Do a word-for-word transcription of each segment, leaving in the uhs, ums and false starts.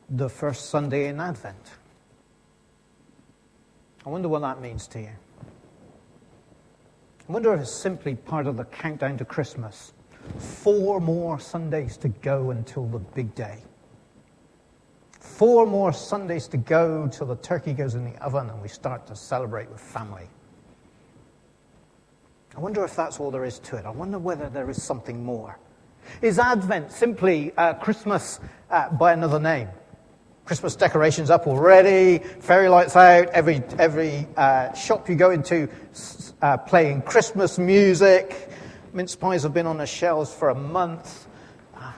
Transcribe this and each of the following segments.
the first Sunday in Advent. I wonder what that means to you. I wonder if it's simply part of the countdown to Christmas. Four more Sundays to go until the big day. Four more Sundays to go till the turkey goes in the oven and we start to celebrate with family. I wonder if that's all there is to it. I wonder whether there is something more. Is Advent simply uh, Christmas uh, by another name? Christmas decorations up already, fairy lights out, every every uh, shop you go into uh, playing Christmas music. Mince pies have been on the shelves for a month. Uh,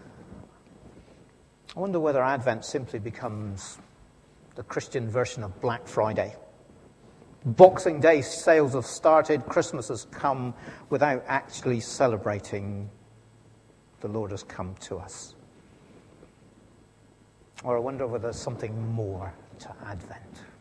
I wonder whether Advent simply becomes the Christian version of Black Friday. Boxing Day sales have started, Christmas has come without actually celebrating the Lord has come to us. Or I wonder whether there's something more to Advent.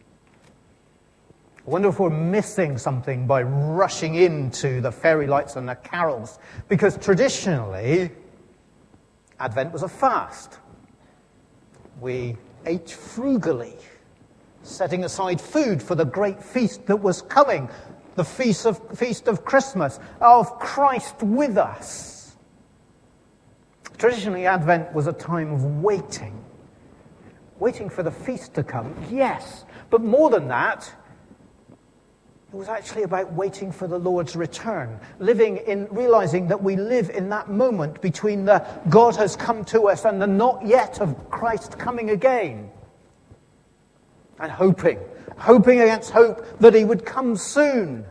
I wonder if we're missing something by rushing into the fairy lights and the carols. Because traditionally, Advent was a fast. We ate frugally, setting aside food for the great feast that was coming, the feast of, feast of Christmas, of Christ with us. Traditionally, Advent was a time of waiting. Waiting for the feast to come, yes. But more than that, it was actually about waiting for the Lord's return. Living in, realizing that we live in that moment between the God has come to us and the not yet of Christ coming again. And hoping, hoping against hope that he would come soon.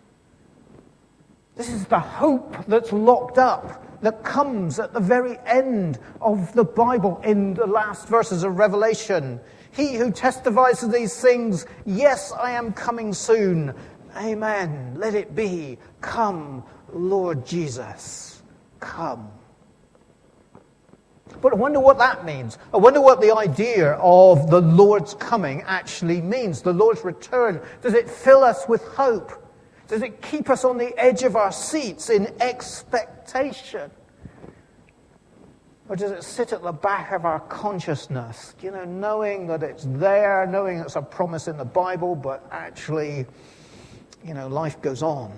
This is the hope that's locked up, that comes at the very end of the Bible in the last verses of Revelation. He who testifies to these things, yes, I am coming soon. Amen. Let it be. Come, Lord Jesus. Come. But I wonder what that means. I wonder what the idea of the Lord's coming actually means. The Lord's return. Does it fill us with hope? Does it keep us on the edge of our seats in expectation? Or does it sit at the back of our consciousness, you know, knowing that it's there, knowing it's a promise in the Bible, but actually, you know, life goes on?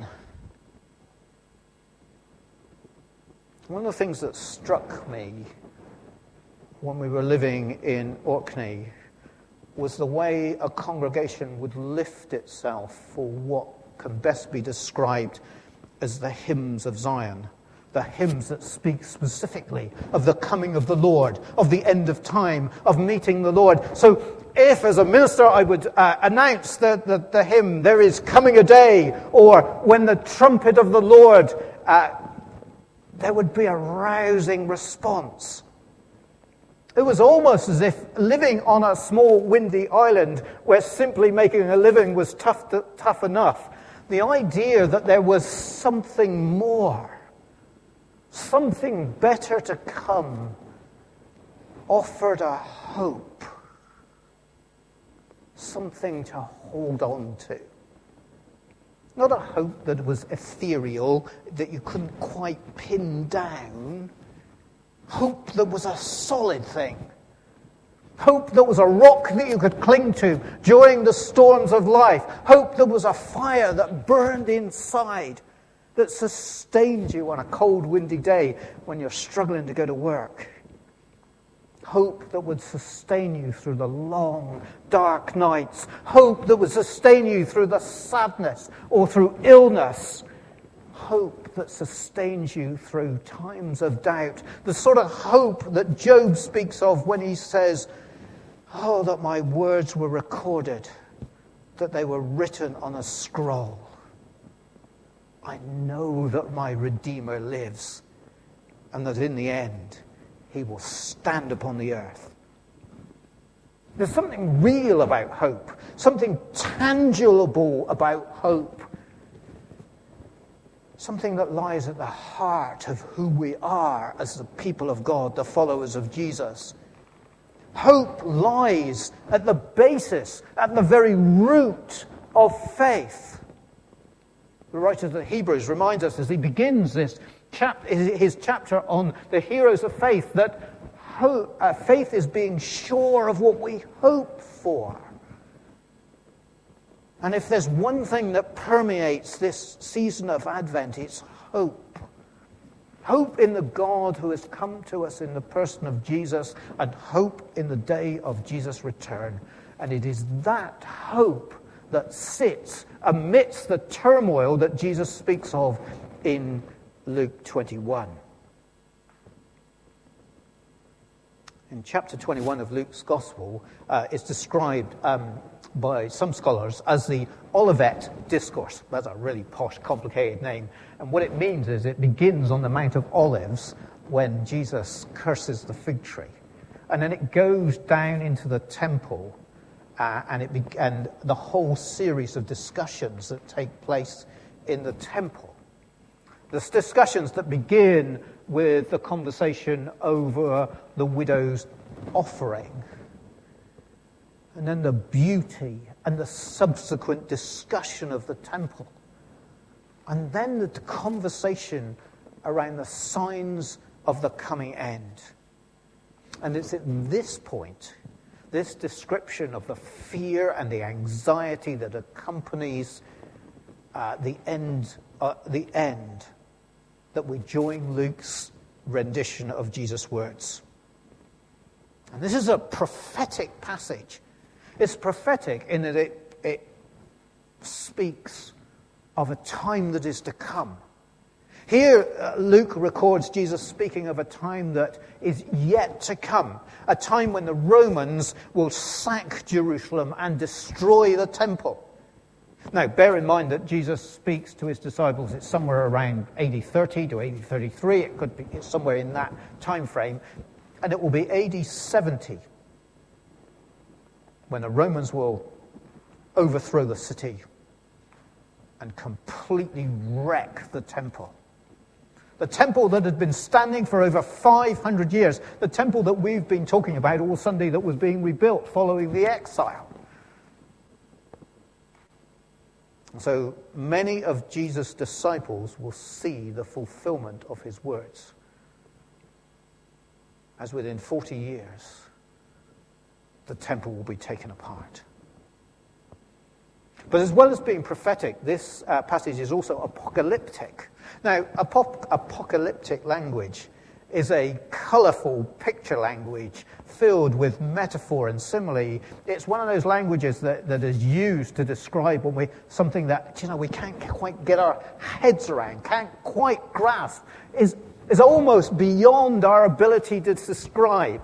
One of the things that struck me when we were living in Orkney was the way a congregation would lift itself for what can best be described as the hymns of Zion. The hymns that speak specifically of the coming of the Lord, of the end of time, of meeting the Lord. So if, as a minister, I would uh, announce the, the, the hymn, there is coming a day, or when the trumpet of the Lord, uh, there would be a rousing response. It was almost as if living on a small windy island where simply making a living was tough, to, tough enough. The idea that there was something more, something better to come, offered a hope, something to hold on to. Not a hope that was ethereal, that you couldn't quite pin down. Hope that was a solid thing. Hope that was a rock that you could cling to during the storms of life. Hope that was a fire that burned inside, that sustained you on a cold, windy day when you're struggling to go to work. Hope that would sustain you through the long, dark nights. Hope that would sustain you through the sadness or through illness. Hope that sustains you through times of doubt. The sort of hope that Job speaks of when he says, oh, that my words were recorded, that they were written on a scroll. I know that my Redeemer lives, and that in the end, he will stand upon the earth. There's something real about hope, something tangible about hope, something that lies at the heart of who we are as the people of God, the followers of Jesus. Hope lies at the basis, at the very root of faith. The writer of the Hebrews reminds us as he begins this chap- his chapter on the heroes of faith that hope, uh, faith is being sure of what we hope for. And if there's one thing that permeates this season of Advent, it's hope. Hope in the God who has come to us in the person of Jesus, and hope in the day of Jesus' return. And it is that hope that sits amidst the turmoil that Jesus speaks of in Luke twenty-one. In chapter twenty-one of Luke's Gospel, uh, it's described um, by some scholars as the Olivet Discourse. That's a really posh, complicated name. And what it means is it begins on the Mount of Olives when Jesus curses the fig tree. And then it goes down into the temple uh, and, it be- and the whole series of discussions that take place in the temple. There's discussions that begin with the conversation over the widow's offering. And then the beauty and the subsequent discussion of the temple. And then the conversation around the signs of the coming end. And it's at this point, this description of the fear and the anxiety that accompanies uh, the end, uh, the end, that we join Luke's rendition of Jesus' words. And this is a prophetic passage. It's prophetic in that it, it speaks of a time that is to come. Here, uh, Luke records Jesus speaking of a time that is yet to come, a time when the Romans will sack Jerusalem and destroy the temple. Now, bear in mind that Jesus speaks to his disciples, it's somewhere around A D thirty to A D thirty-three, it could be it's somewhere in that time frame, and it will be A D seventy when the Romans will overthrow the city and completely wreck the temple. The temple that had been standing for over five hundred years, the temple that we've been talking about all Sunday that was being rebuilt following the exile. So many of Jesus' disciples will see the fulfillment of his words, as within forty years, the temple will be taken apart. But as well as being prophetic, this uh, passage is also apocalyptic. Now, ap- apocalyptic language is a colourful picture language filled with metaphor and simile. It's one of those languages that, that is used to describe when we something that, you know, we can't quite get our heads around, can't quite grasp, is, is almost beyond our ability to describe.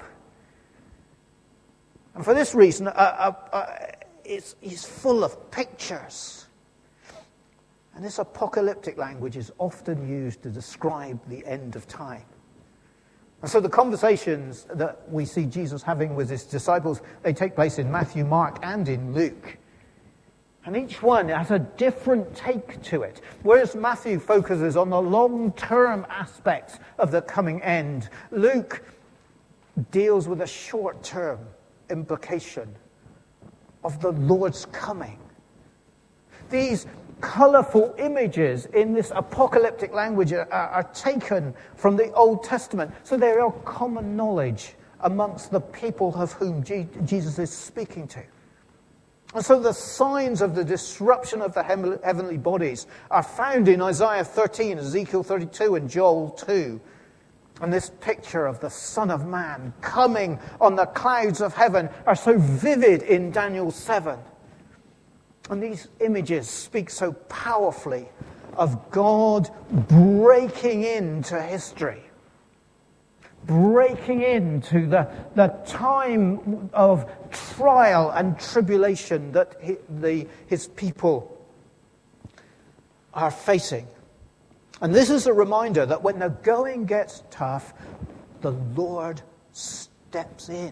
And for this reason, uh, uh, uh, it's, it's full of pictures. And this apocalyptic language is often used to describe the end of time. And so the conversations that we see Jesus having with his disciples, they take place in Matthew, Mark, and in Luke. And each one has a different take to it. Whereas Matthew focuses on the long-term aspects of the coming end, Luke deals with a short-term implication of the Lord's coming. These colourful images in this apocalyptic language are, are taken from the Old Testament, so they are common knowledge amongst the people of whom G- Jesus is speaking to. And so the signs of the disruption of the hem- heavenly bodies are found in Isaiah thirteen, Ezekiel thirty-two, and Joel two. And this picture of the Son of Man coming on the clouds of heaven are so vivid in Daniel seven. And these images speak so powerfully of God breaking into history, breaking into the, the time of trial and tribulation that he, the, his people are facing. And this is a reminder that when the going gets tough, the Lord steps in.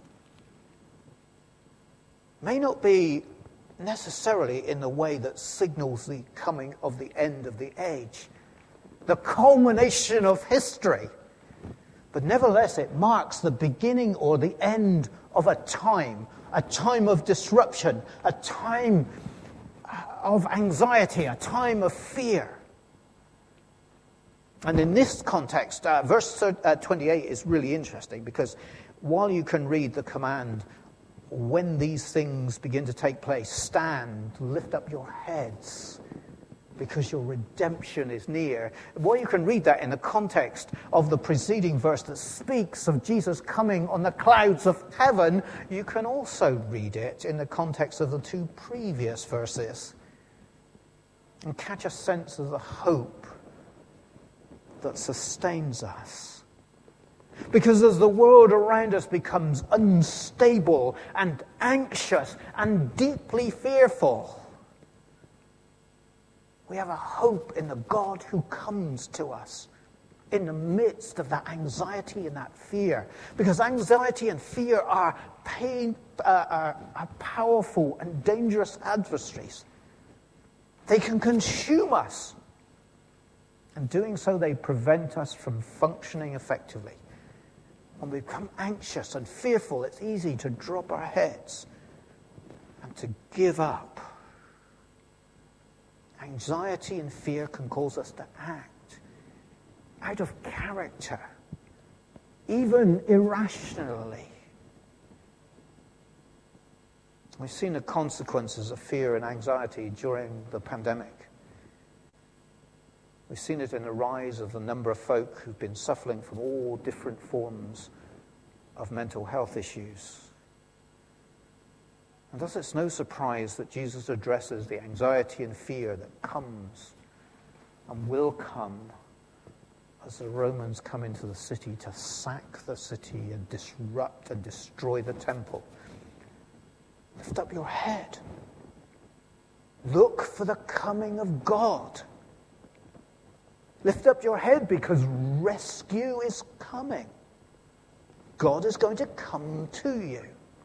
May not be necessarily in the way that signals the coming of the end of the age, the culmination of history. But nevertheless, it marks the beginning or the end of a time, a time of disruption, a time of anxiety, a time of fear. And in this context, uh, verse twenty-eight is really interesting, because while you can read the command, when these things begin to take place, stand, lift up your heads, because your redemption is near. While you can read that in the context of the preceding verse that speaks of Jesus coming on the clouds of heaven, you can also read it in the context of the two previous verses and catch a sense of the hope that sustains us. Because as the world around us becomes unstable and anxious and deeply fearful, we have a hope in the God who comes to us in the midst of that anxiety and that fear. Because anxiety and fear are pain, uh, are, are powerful and dangerous adversaries. They can consume us. And doing so, they prevent us from functioning effectively. When we become anxious and fearful, it's easy to drop our heads and to give up. Anxiety and fear can cause us to act out of character, even irrationally. We've seen the consequences of fear and anxiety during the pandemic. We've seen it in the rise of the number of folk who've been suffering from all different forms of mental health issues. And thus it's no surprise that Jesus addresses the anxiety and fear that comes and will come as the Romans come into the city to sack the city and disrupt and destroy the temple. Lift up your head. Look for the coming of God. Lift up your head, because rescue is coming. God is going to come to you.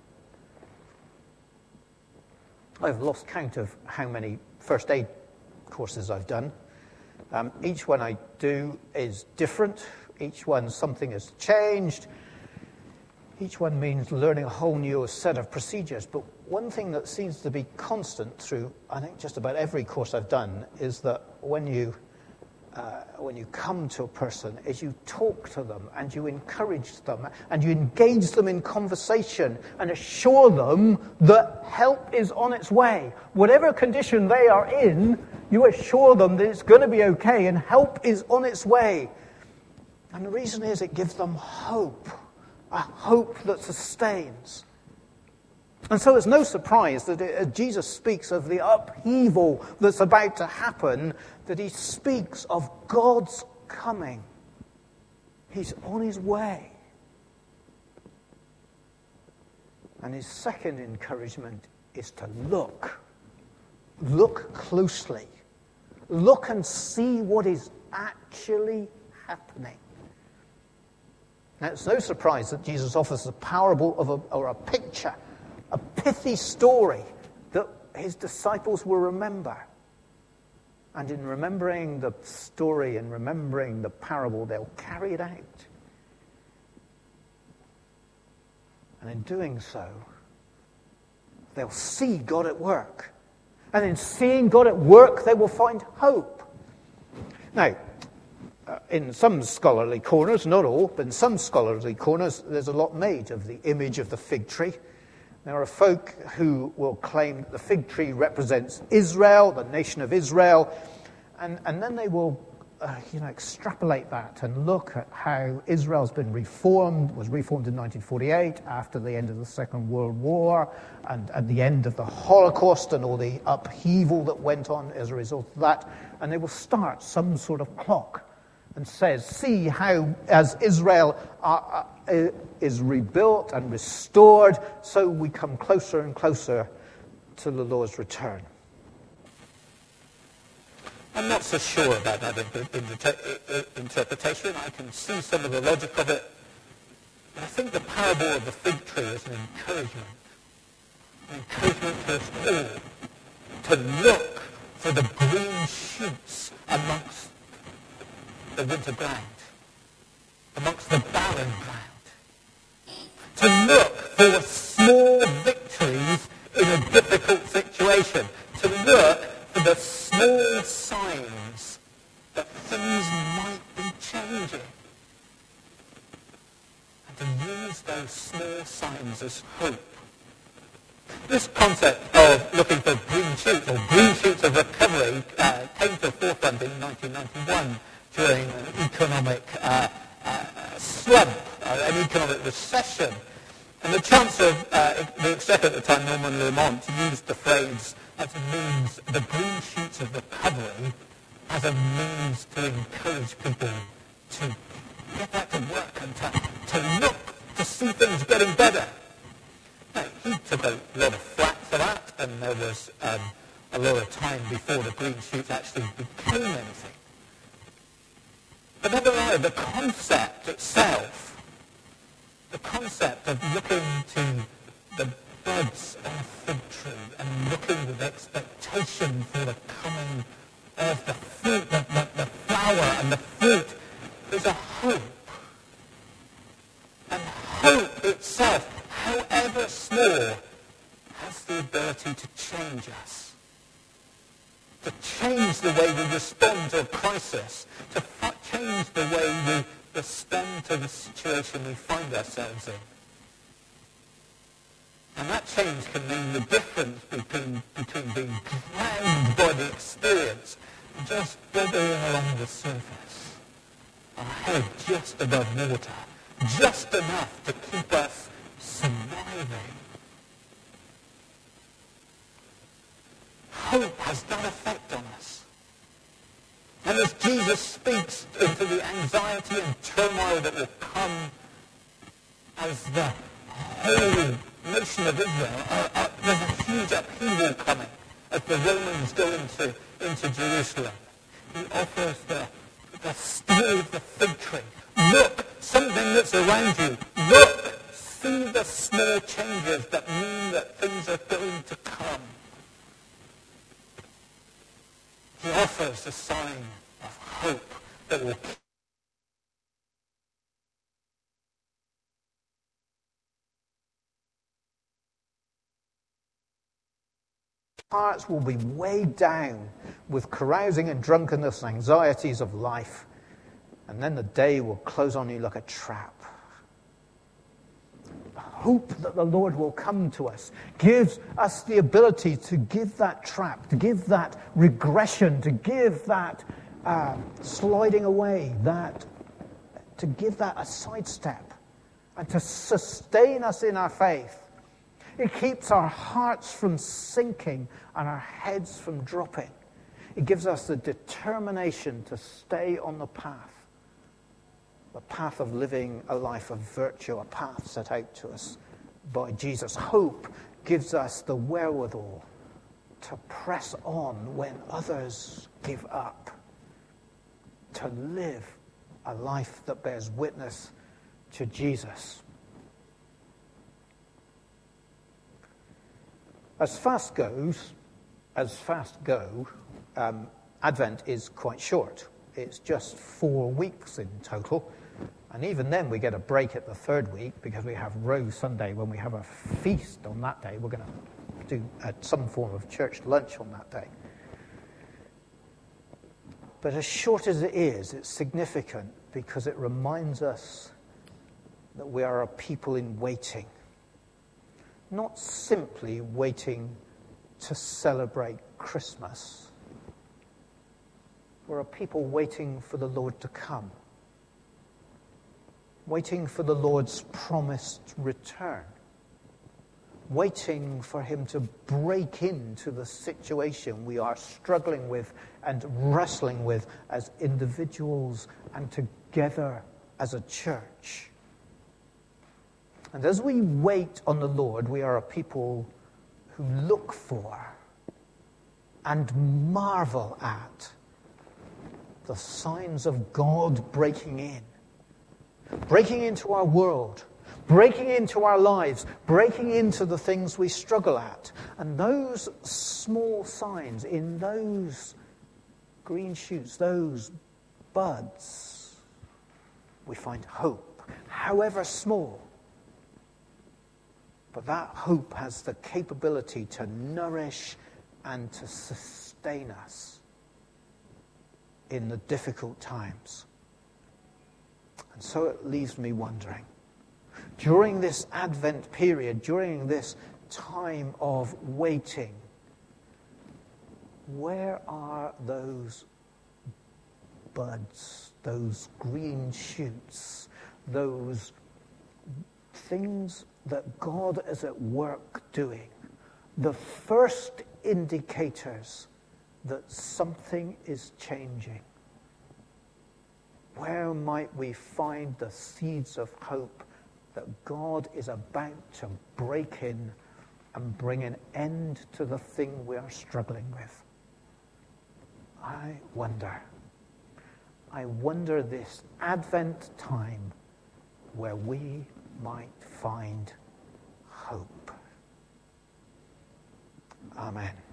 I've lost count of how many first aid courses I've done. Um, each one I do is different. Each one, something has changed. Each one means learning a whole new set of procedures. But one thing that seems to be constant through, I think, just about every course I've done is that when you Uh, when you come to a person, is you talk to them and you encourage them and you engage them in conversation and assure them that help is on its way. Whatever condition they are in, you assure them that it's going to be okay and help is on its way. And the reason is it gives them hope, a hope that sustains. And so it's no surprise that it, as Jesus speaks of the upheaval that's about to happen, that he speaks of God's coming. He's on his way. And his second encouragement is to look. Look closely. Look and see what is actually happening. Now, it's no surprise that Jesus offers a parable of a, or a picture, a pithy story that his disciples will remember. And in remembering the story and remembering the parable, they'll carry it out. And in doing so, they'll see God at work. And in seeing God at work, they will find hope. Now, uh, in some scholarly corners, not all, but in some scholarly corners, there's a lot made of the image of the fig tree. There are folk who will claim that the fig tree represents Israel, the nation of Israel, and, and then they will uh, you know, extrapolate that and look at how Israel's been reformed, was reformed in nineteen forty-eight after the end of the Second World War and at the end of the Holocaust and all the upheaval that went on as a result of that, and they will start some sort of clock and says, see how as Israel uh, uh, is rebuilt and restored, so we come closer and closer to the Lord's return. I'm not so sure about that interpretation. I can see some of the logic of it. But I think the parable of the fig tree is an encouragement. An encouragement to us all to look for the green shoots amongst the winter ground, amongst the barren ground. To look for small victories in a difficult situation. To look for the small signs that things might be hope. This concept of looking for green shoots or green shoots of recovery uh, came to the forefront in nineteen ninety-one during an economic uh, uh, slump, uh, an economic recession. And the Chancellor of uh, the Exchequer at the time, Norman Lamont, used the phrase as a means, the green shoots of recovery, as a means to encourage people to get back to work and to, to look to see things getting better. Now, he took a lot of flack for that, and there was um, a lot of time before the green shoots actually became anything. But nevertheless, the concept itself, the concept of looking to the buds on a fig tree and looking with expectation for the coming of the fruit, the, the, the flower and the fruit, is a hope. And hope itself, however small, has the ability to change us. To change the way we respond to a crisis, to f- change the way we respond to the situation we find ourselves in. And that change can mean the difference between, between being drowned by the experience and just bobbing along the surface, our head just above water, just enough to keep us surviving. Hope has that effect on us. And as Jesus speaks into the anxiety and turmoil that will come as the whole nation of Israel, uh, uh, there's a huge upheaval coming as the Romans go into, into Jerusalem. He offers the, the story of the fig tree. Look, something that's around you. Look, see the small changes that mean that things are going to come. He offers a sign of hope that will keep hearts will be weighed down with carousing and drunkenness and anxieties of life, and then the day will close on you like a trap. Hope that the Lord will come to us gives us the ability to give that trap, to give that regression, to give that uh, sliding away, that to give that a sidestep, and to sustain us in our faith. It keeps our hearts from sinking and our heads from dropping. It gives us the determination to stay on the path. The path of living a life of virtue, a path set out to us by Jesus. Hope gives us the wherewithal to press on when others give up, to live a life that bears witness to Jesus. As fast goes, as fast go, um, Advent is quite short. It's just four weeks in total. And even then we get a break at the third week because we have Rose Sunday when we have a feast on that day. We're going to do uh, some form of church lunch on that day. But as short as it is, it's significant because it reminds us that we are a people in waiting. Not simply waiting to celebrate Christmas. We're a people waiting for the Lord to come. Waiting for the Lord's promised return. Waiting for him to break into the situation we are struggling with and wrestling with as individuals and together as a church. And as we wait on the Lord, we are a people who look for and marvel at the signs of God breaking in. Breaking into our world, breaking into our lives, breaking into the things we struggle at. And those small signs, in those green shoots, those buds, we find hope, however small. But that hope has the capability to nourish and to sustain us in the difficult times. And so it leaves me wondering, During this Advent period, during this time of waiting, where are those buds, those green shoots, those things that God is at work doing, the first indicators that something is changing? Where might we find the seeds of hope that God is about to break in and bring an end to the thing we are struggling with? I wonder. I wonder this Advent time where we might find hope. Amen.